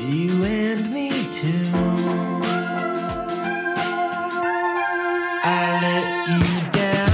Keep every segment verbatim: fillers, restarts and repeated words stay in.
you and me too. I let you down.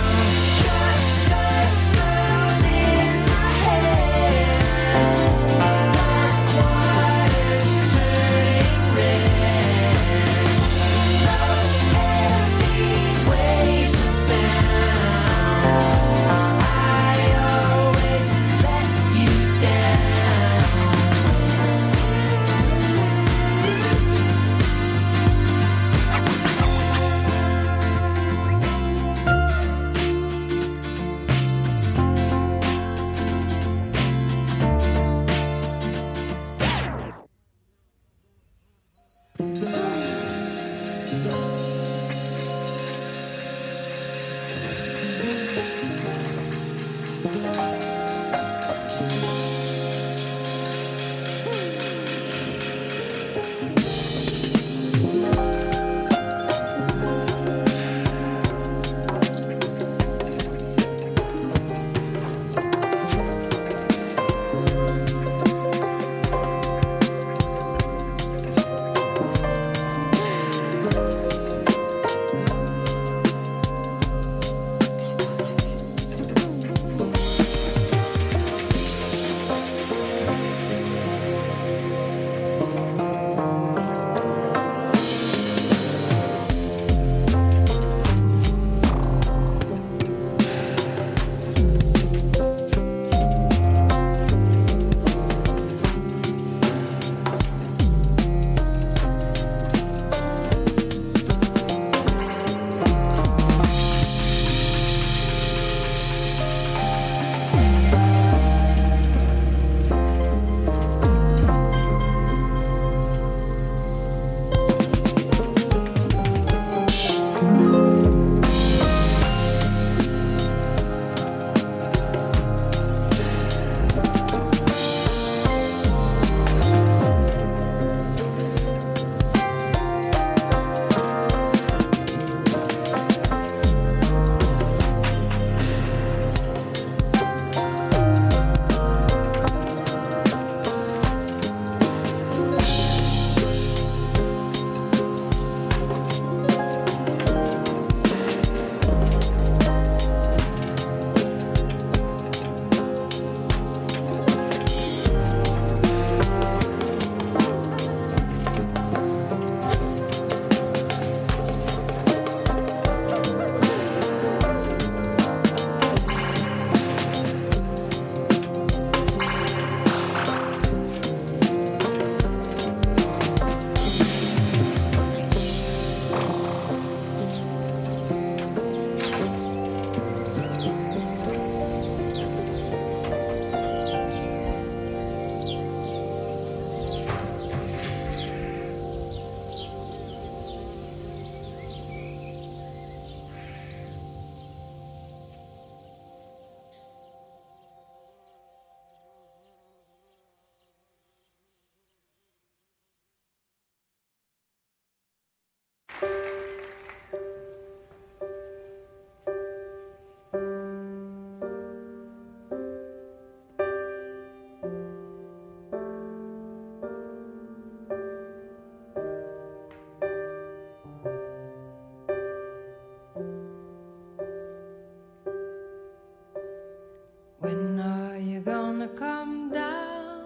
When are you gonna come down?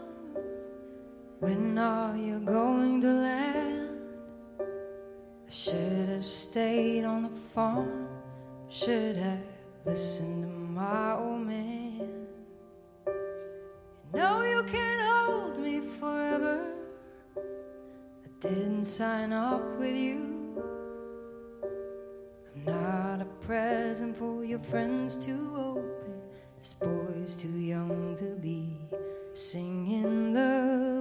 When are you going to land? I should have stayed on the farm, should have listened to my old man. You know you can't hold me forever, I didn't sign up with you. I'm not a present for your friends to open. This boy's too young to be singing the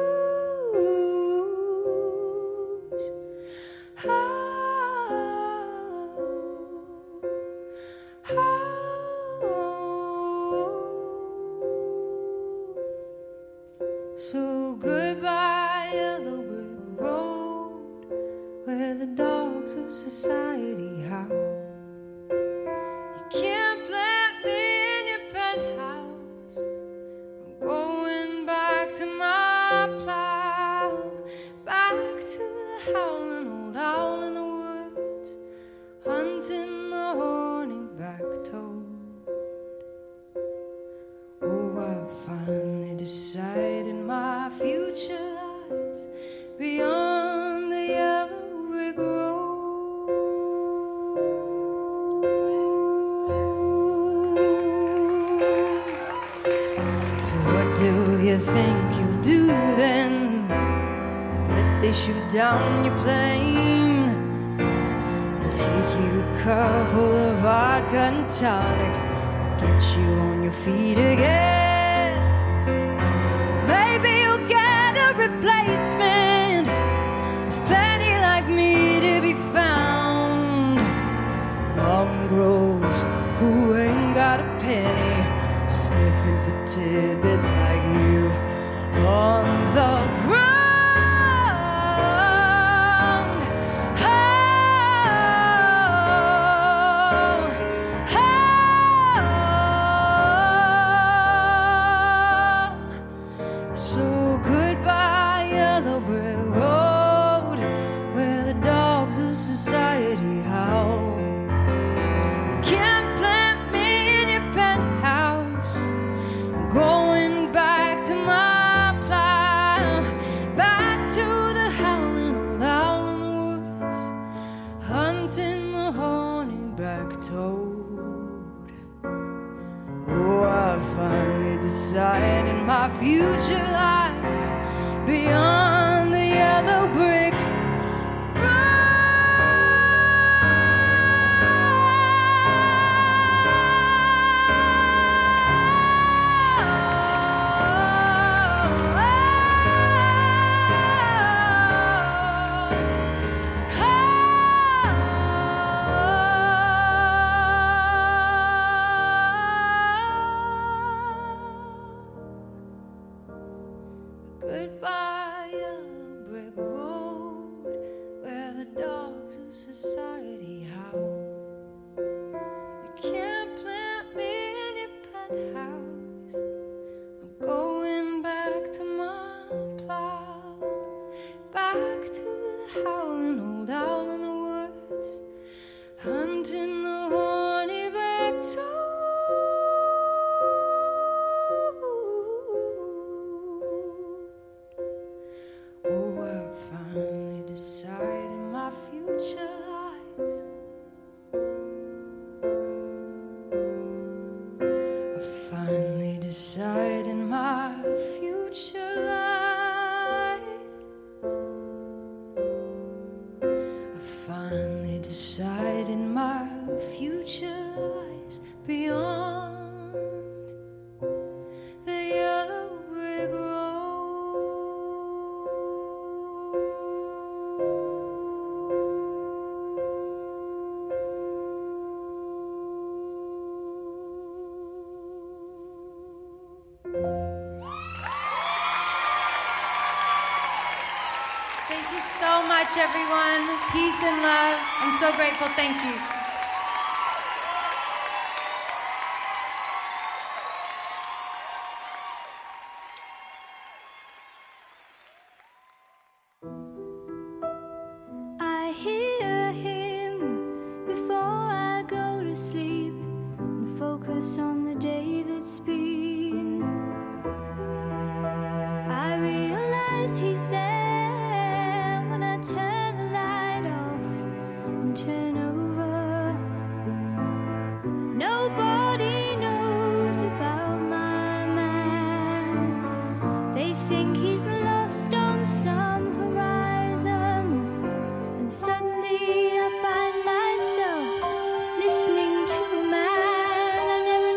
blues. Oh, oh. So goodbye, yellow brick road, where the dogs of society howl. You can't plant me in your penthouse, I'm going back to my plow. decide, and my future lies beyond the yellow brick road. So what do you think you'll do then? I bet they shoot down your plane. It'll take you a couple of vodka and tonics to get you on your feet again. Maybe you'll get a replacement. There's plenty like me to be found. Mongrels who ain't got a penny, sniffing for tidbits like you on the ground. And my future lies beyond the yellow brick Goodbye, yellow brick road, where the dogs of society howl. You can't plant me in your penthouse. I'm going back to my plow, back to the howling old owl in the woods, hunting the horny back-toad. Finally deciding my future lies. I finally deciding my future lies. I finally deciding my future lies beyond the yellow brick road. Thank you so much, everyone. Peace and love. I'm so grateful. Thank you. I hear him before I go to sleep and focus on the day that's been. I realize he's there. Turn the light off and turn over. Nobody knows about my man. They think he's lost on some horizon. And suddenly I find myself listening to a man I've never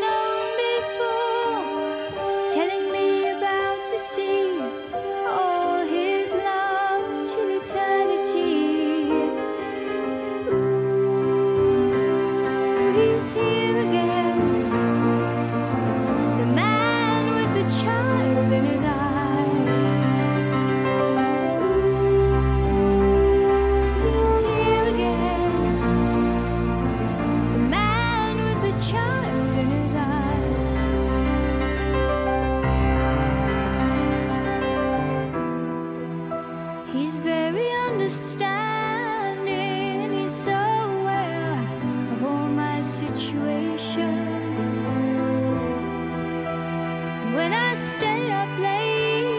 known before, telling me about the sea. All his loves till eternity. Ooh, he's here again. The man with the child in his eyes. Ooh, he's here again. The man with the child in his eyes. He's very understanding, he's so aware of all my situations. When I stay up late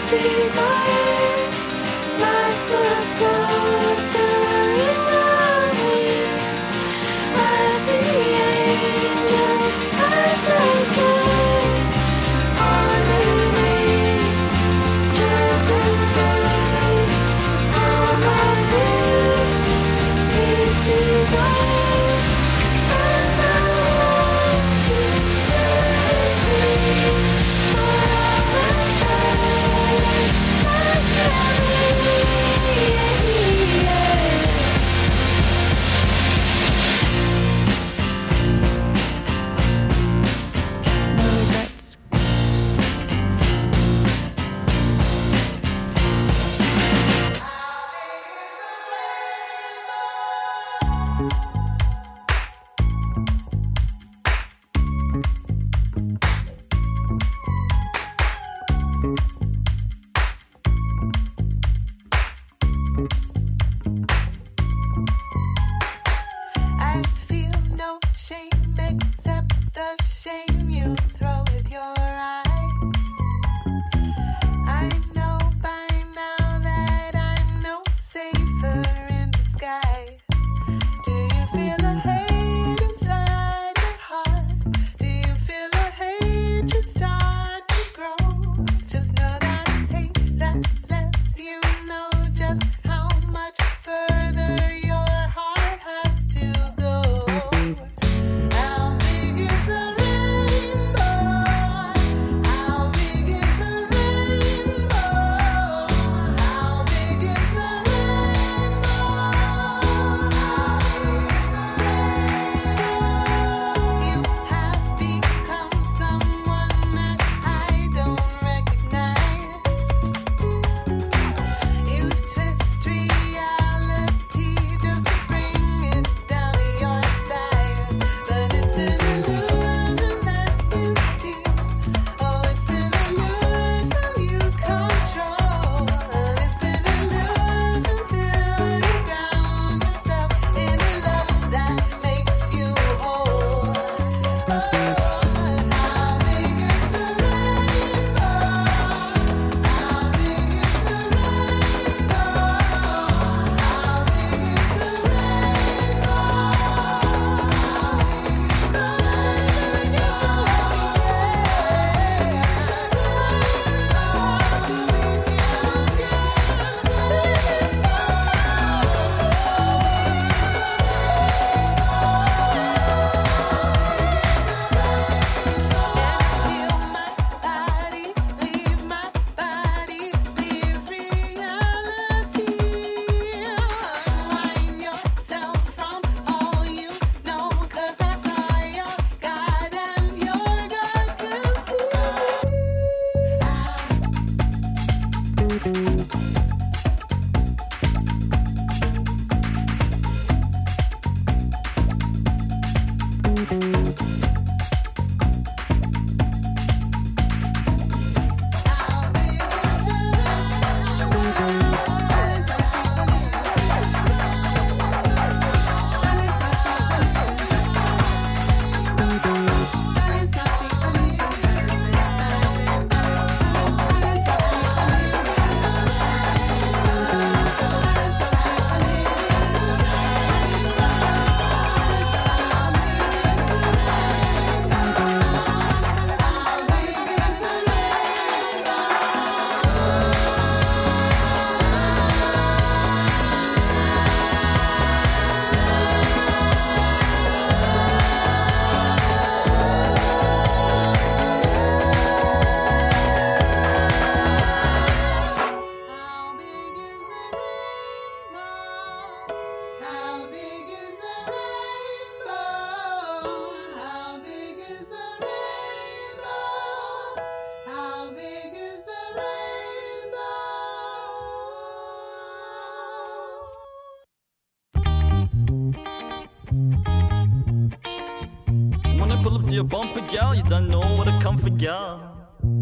your bumper, gal. You don't know what to come for, gal.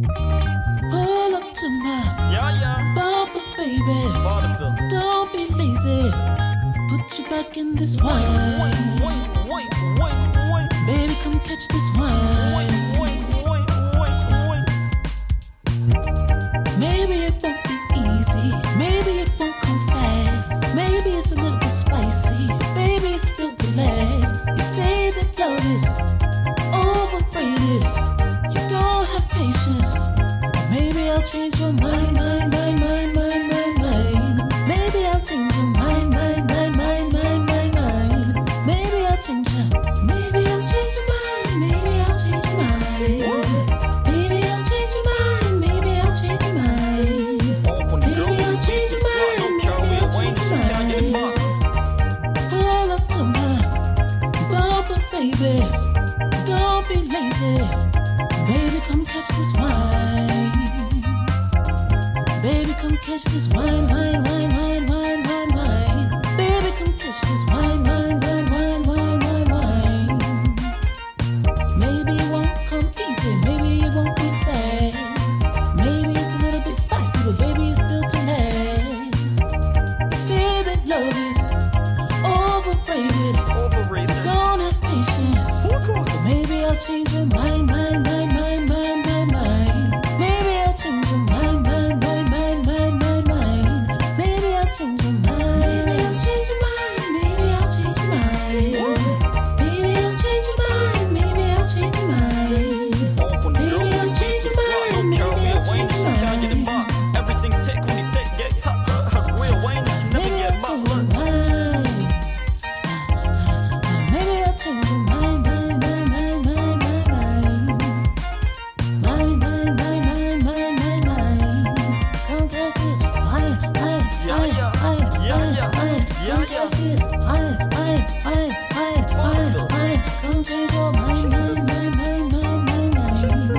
Pull up to my yeah, yeah. bumper, baby. Vaudeville. Don't be lazy. Put you back in this wine. Wait, wait, wait, wait, wait. Baby, come catch this wine. Wait, wait, wait, wait, wait. Maybe a love is overrated. You don't have patience. Maybe I'll change your mind, mind, mind, mind, mind, mind, mind. Maybe I'll change your mind, mind, mind, mind, mind, mind, mind. Maybe I'll change your, maybe I'll change your mind, maybe I'll change your mind. Maybe I'll change your mind, maybe I'll change your mind. Maybe I'll change your mind, maybe I'll change your mind. Pull up to my bubble, baby. Don't be lazy. Baby, come catch this wine. Baby, come catch this wine, wine, wine, wine, wine, wine, wine. Baby, come catch this wine, wine, wine, wine, wine, wine, wine. Maybe it won't come easy, maybe it won't be fast. Maybe it's a little bit spicy, but baby, it's built to last. You see that love is overrated. Overrated. Don't have patience. But maybe I'll change your mind, mind, mind, mind, mind, mind, mind. Maybe I'll change your mind, mind, mind, mind, mind, mind, mind. Maybe I'll change your mind. Maybe I'll change your mind. Maybe I'll change your mind. Maybe I'll change your mind. Maybe I'll change your mind. Maybe I'll change your mind. Maybe I'll change your mind. Everything tech when you take get top. Real Wayne, she never Maybe get I'll change mocked. your mind. Maybe I'll change your mind, mind, mind, mind, mind, mind, mind. Mind, mind, mind, mind, mind, mind, mind. Come catch it, wine, wine, Yeah, wine, yeah. wine, Yeah, wine, yeah. wine. Yeah, Come yeah. catch this, wine, wine, wine, wine, wine, wine. Come change your mind, mind, mind, mind, mind, mind, mind.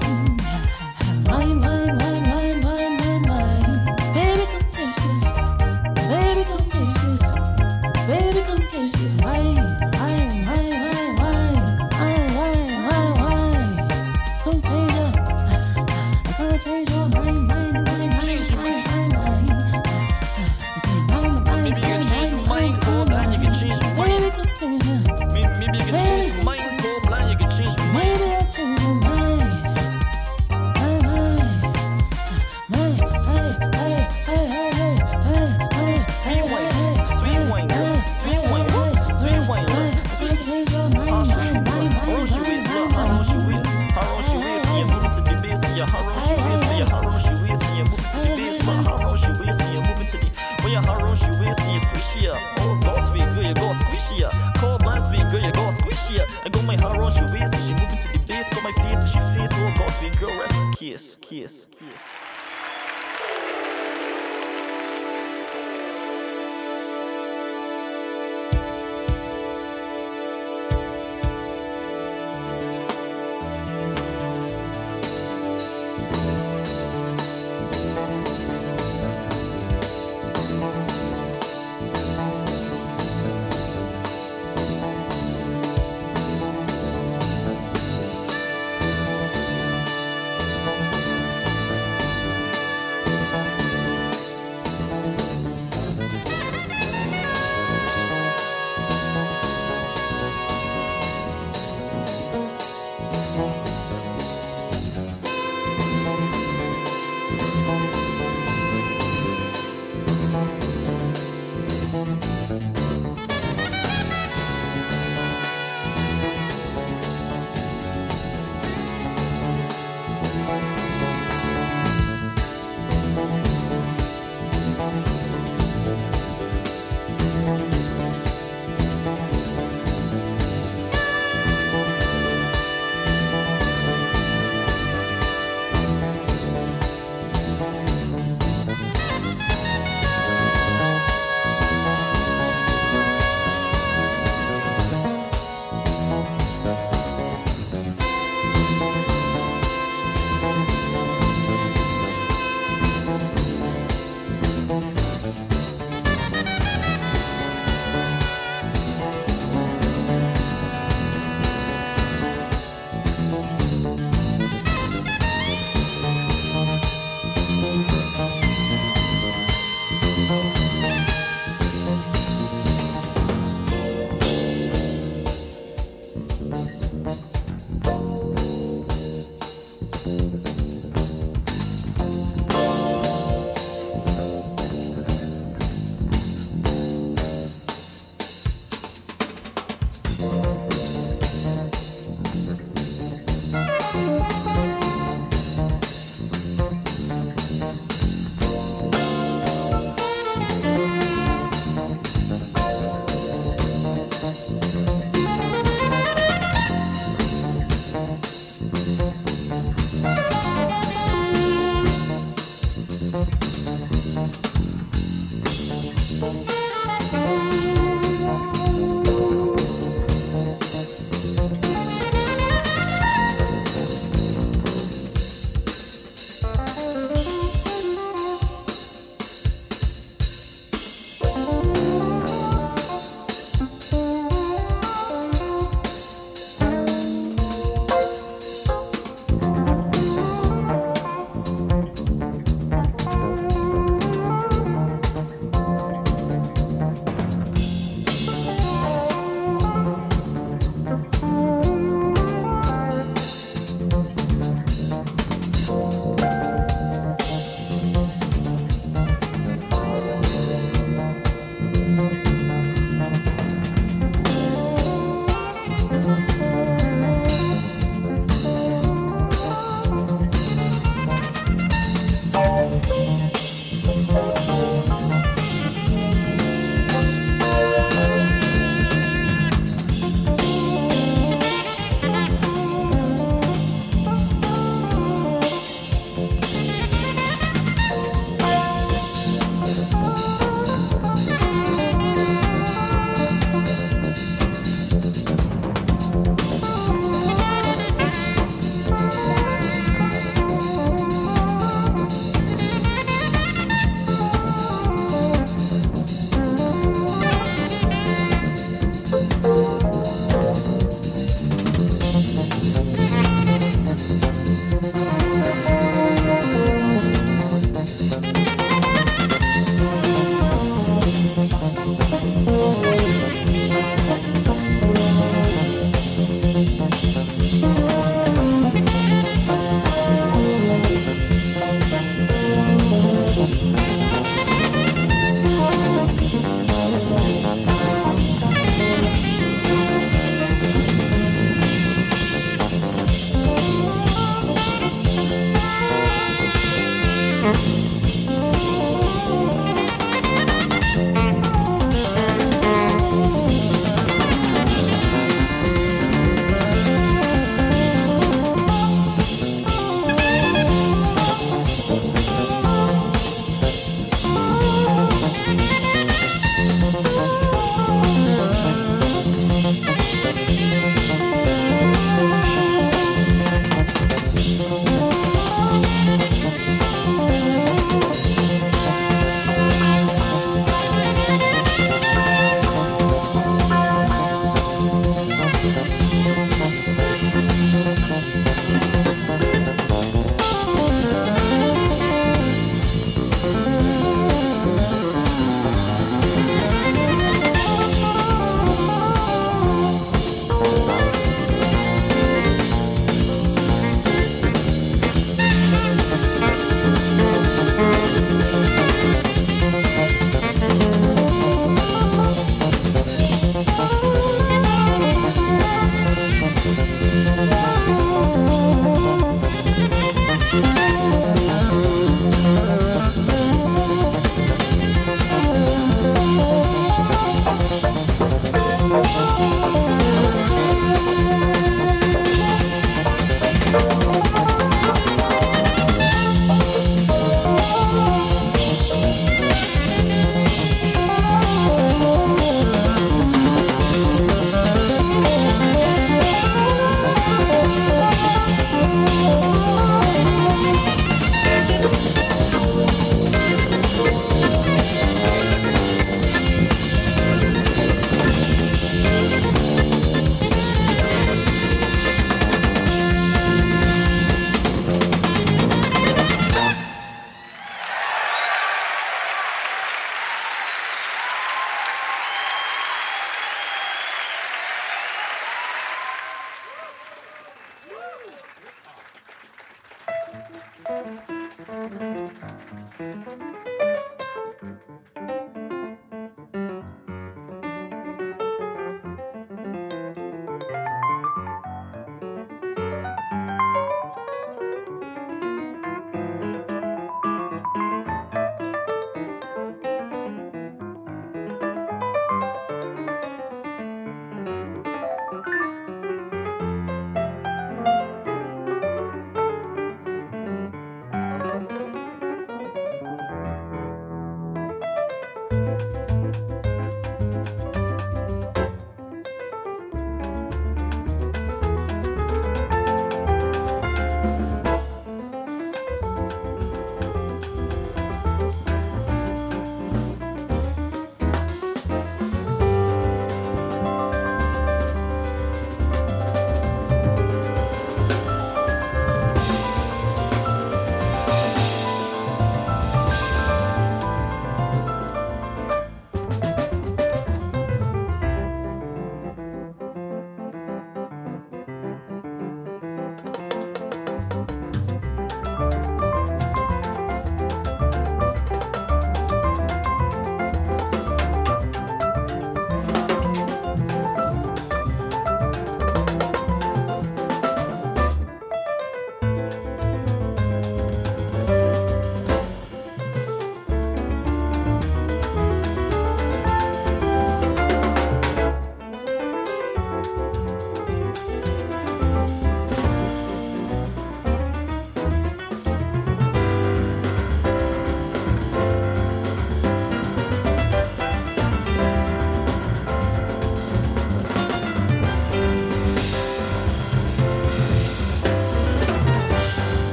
Wine, wine, wine, wine, wine, wine, wine. Baby, come catch this. Baby, come catch this. Baby, come catch this wine, wine, wine, wine, wine, wine, wine, wine, wine. Come change your, come change your mind, mind, mind, mind, Change your mind, mind, mind. It's like mind, mind, Maybe you can mind, change your mind, mind, cool blind, you can change your mind. Baby, come change your, Maybe, maybe you can change your mind, cool blind, you can change your mind. maybe I'll change your mind. Mind, mind, mind, hey, hey, hey, hey, hey, hey, hey, Sweet wine, sweet wine, girl, sweet wine, sweet wine, look, sweet. How she is, look, how raw she is, how raw she is, and you're moving to the bass, and you're how raw she is, but you're how raw she is, and you're moving to the bass, but how raw she is, and you're moving to the, well, you're how raw she is, and you're squishy up. Oh, go sweet girl, you go squishy up. Cold blind sweet girl, you go squishy up. I go my how raw she is, and she moving to the bass, go my face, and she face, oh, go sweet girl, rest the kiss, kiss, kiss.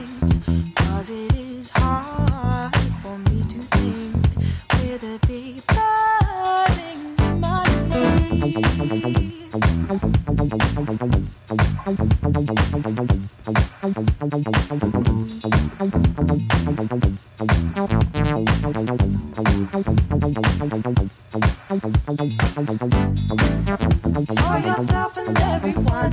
waves, 'cause it is hard for me to think with a big buzzing in my for yourself and everyone,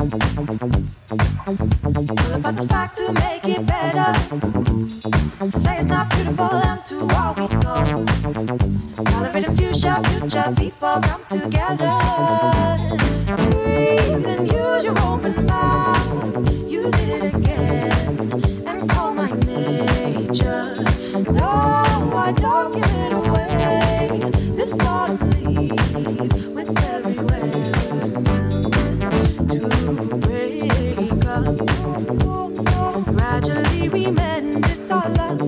pull up on the fact to make it better. Say it's not beautiful and to all we go. Tolerate a future, future people come together. Breathe and use your open mouth. Use it again and call my nature. No, I don't give it away. This ought to leave with every wave. To break up, gradually we mend. It's all love.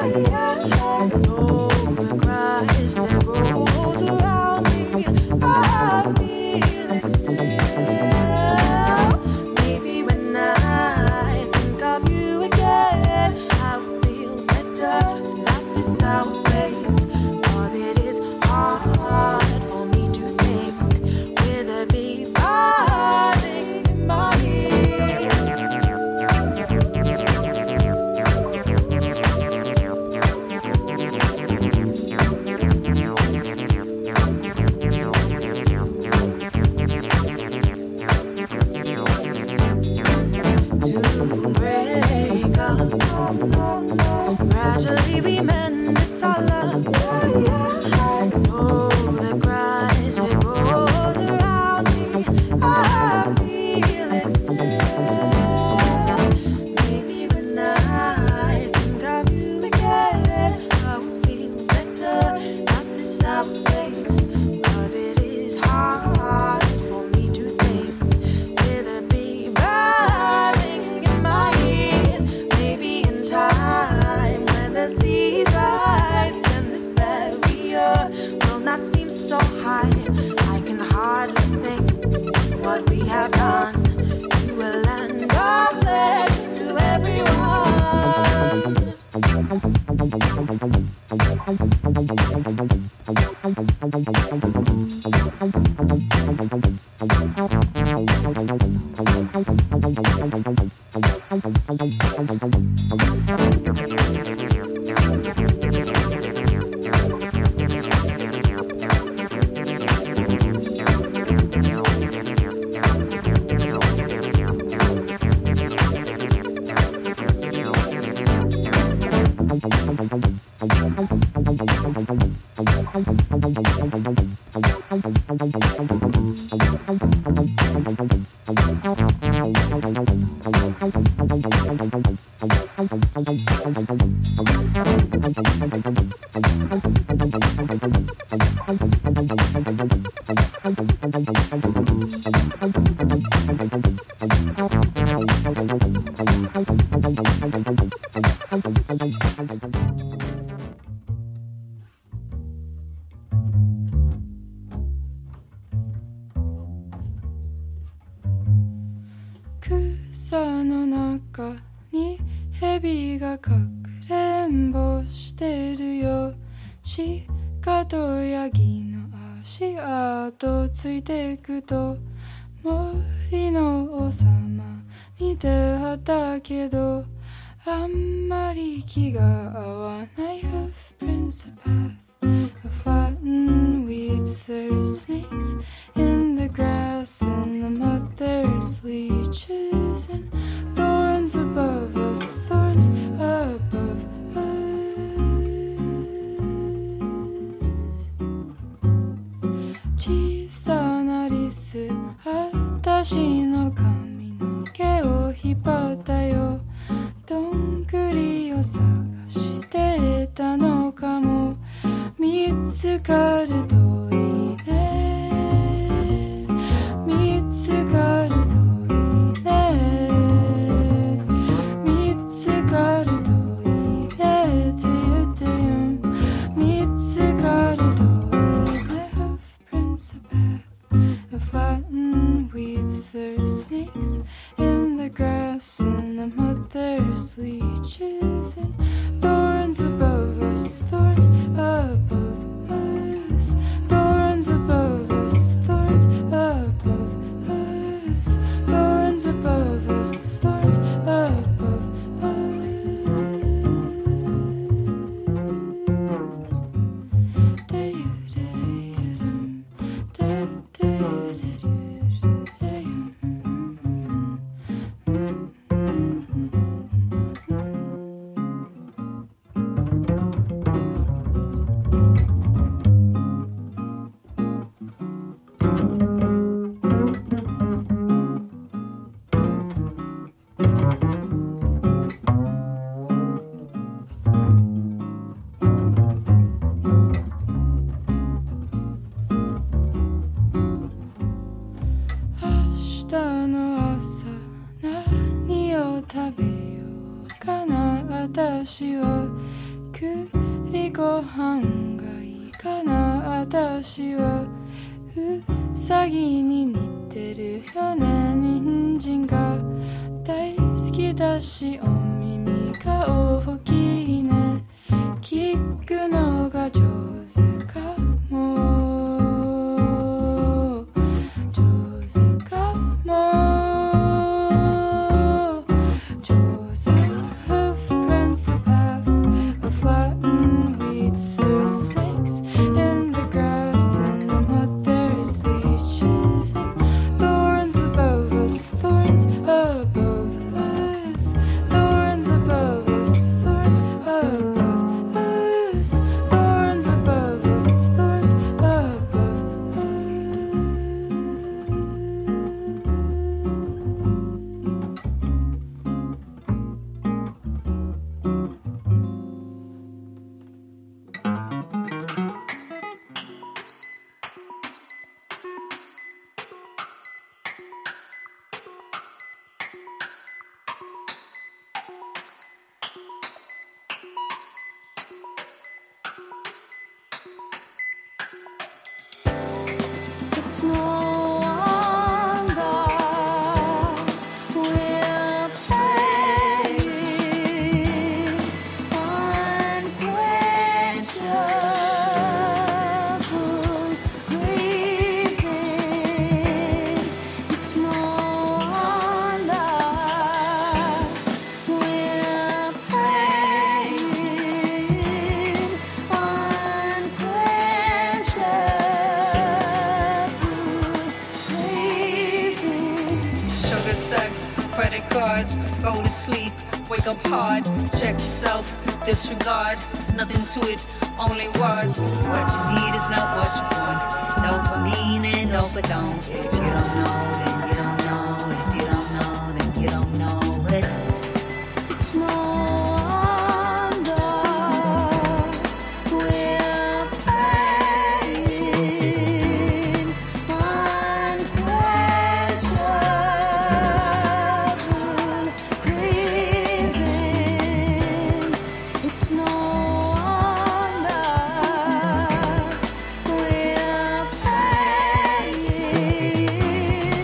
Oh, the cries that rolls around me, I feel it still. Maybe when I think of you again, I will feel better. Life is our place, 'cause it is hard for me to think with a bee buzzing in my ear. To break up, gradually we mend. It's all love. Oh, the cries that rolls around me, I feel it still. Maybe when I think of you again, I will feel better. Not this our place, 'cause it is hard for me to think with a bee buzzing in my ear. Maybe in time when the seas rise and this barrier will not seem so high, I can hardly think what we have done to a land of pledges to everyone. 草の中に蛇がかくれんぼしてるよ。鹿とヤギの足跡ついてくと森の王様に出会ったけどあんまり気が合わない Hoofprints a path of flattened weeds. There's snakes in the grass and the mud. There's leeches and thorns above us, thorns above us. 小さなリス、私の髪の毛を引っ張ったよ。どんぐりを探してたのかも。見つかるといいね。見つかるといいね。見つかるといいねって言ってよ。見つかるといいね。Hoofprints a path of flattened weeds. There's snakes in the grass and the mud. There's leeches leeches and thorns above us, thorns above us, thorns above us, thorns above us, thorns above us, thorns above us. Disregard, nothing to it, only words. What you need is not what you want. Dopamine and dopamine. If you don't know, then you don't know. If you don't know, then you don't know it. It's no wonder we're paying unquenchable craving. It's no wonder we're paying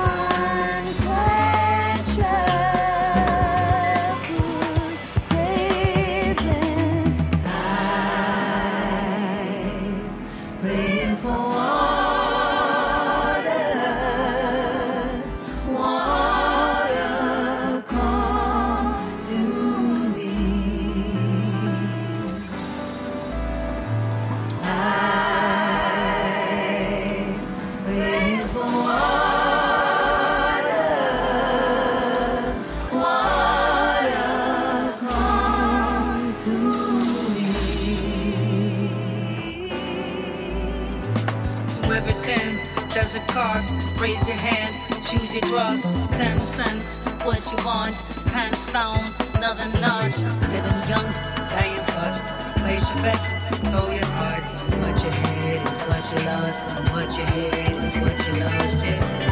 cost. Raise your hand, choose your drug. Ten cents, what you want. Hands down, nothing large. Living young, dying fast. Place your bet, throw your cards. On what you had is what you lost. On what you had is what you lost, yeah.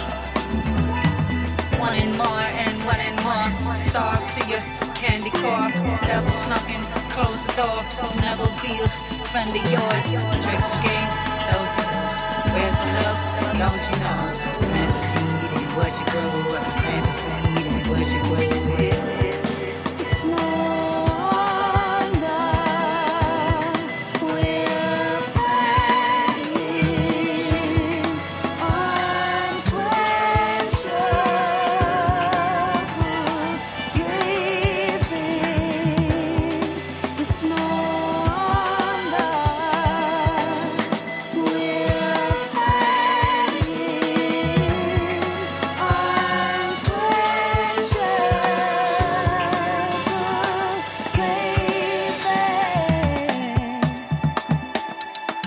Starve to your candy car, If devil's knocking, close the door. Never be a friend of yours. It's tricks and games, those are the. Where's the love? Don't you know? Plant the seed and what you grow. Plant the seed and what you grow. Yeah. It's no wonder we're burning, unquenchable, giving. It's no wonder we're burning, unquenchable, giving.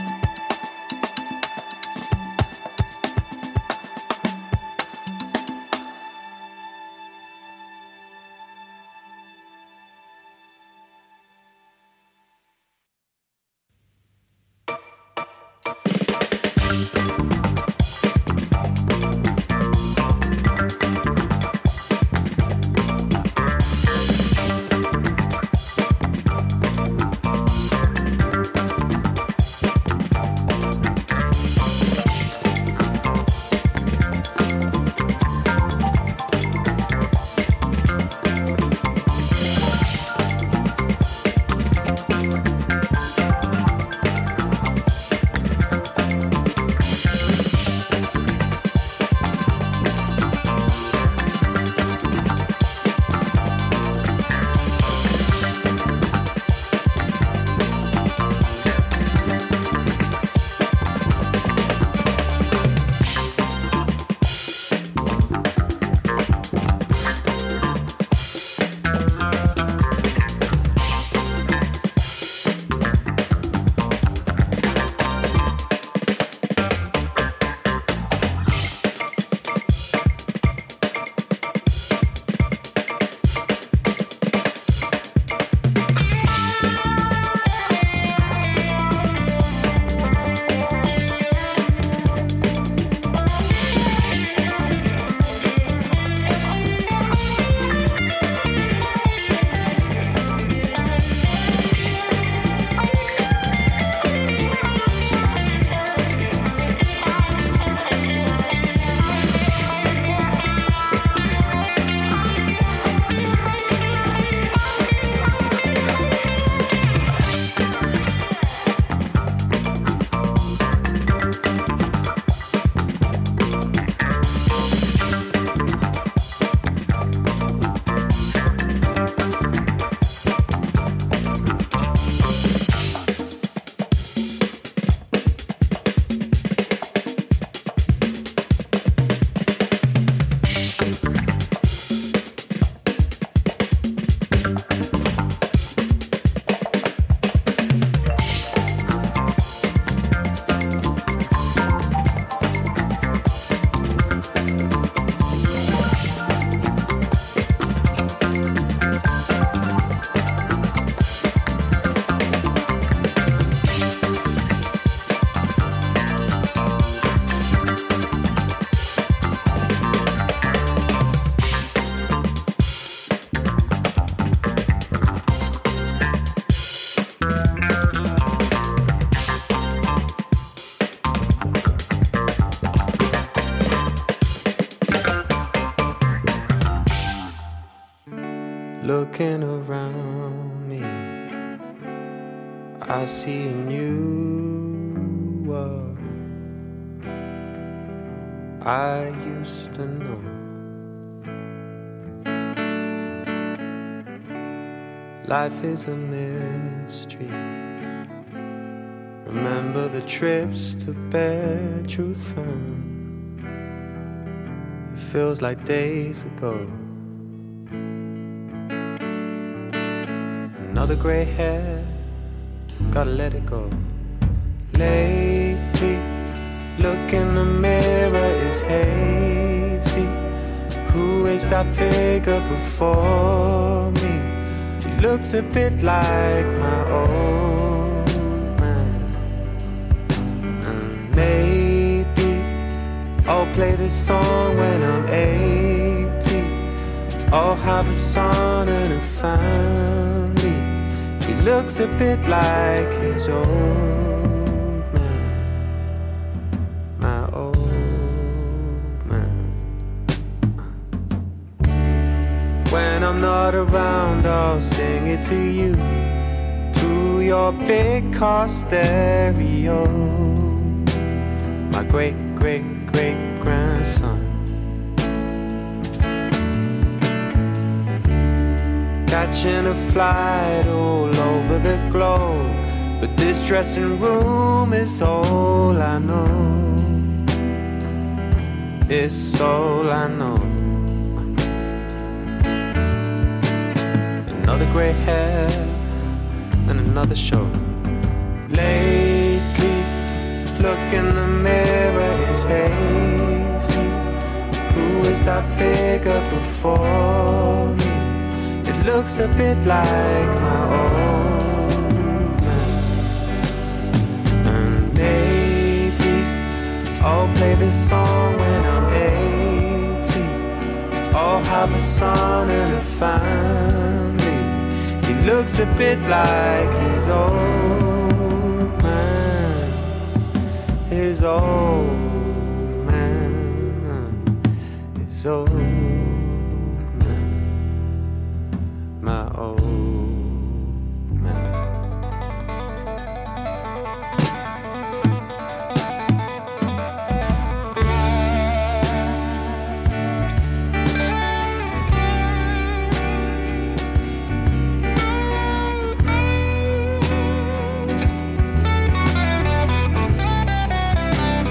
Looking around me, I see a new world I used to know. Life is a mystery. Remember the trips to bear truth on. It feels like days ago. Another gray hair, gotta let it go. Lately, look in the mirror, it's hazy. Who is that figure before me? He looks a bit like my old man. And maybe I'll play this song when I'm eighty. I'll have a son and a family. looks a bit like his old man, my old man. When I'm not around, I'll sing it to you through your big car stereo. My great, great, great grandson, catching a flight all over the globe, but this dressing room is all I know. It's all I know. Another grey hair and another show. Lately, look in the mirror, is hazy. Who is that figure before me? It looks a bit like my old man. And maybe I'll play this song when I'm eighty. I'll have a son and a family. He looks a bit like his old man. His old man. His old